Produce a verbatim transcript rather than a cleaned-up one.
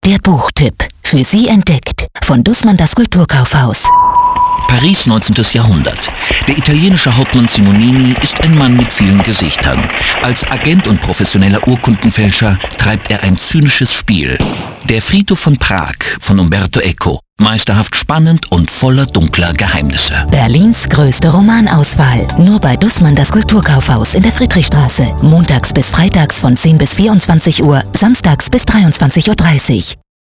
Der Buchtipp. Für Sie entdeckt von Dussmann das Kulturkaufhaus. Paris, neunzehntes Jahrhundert. Der italienische Hauptmann Simonini ist ein Mann mit vielen Gesichtern. Als Agent und professioneller Urkundenfälscher treibt er ein zynisches Spiel. Der Friedhof von Prag von Umberto Eco. Meisterhaft spannend und voller dunkler Geheimnisse. Berlins größte Romanauswahl. Nur bei Dussmann das Kulturkaufhaus in der Friedrichstraße. Montags bis freitags von zehn bis vierundzwanzig Uhr, samstags bis dreiundzwanzig Uhr dreißig.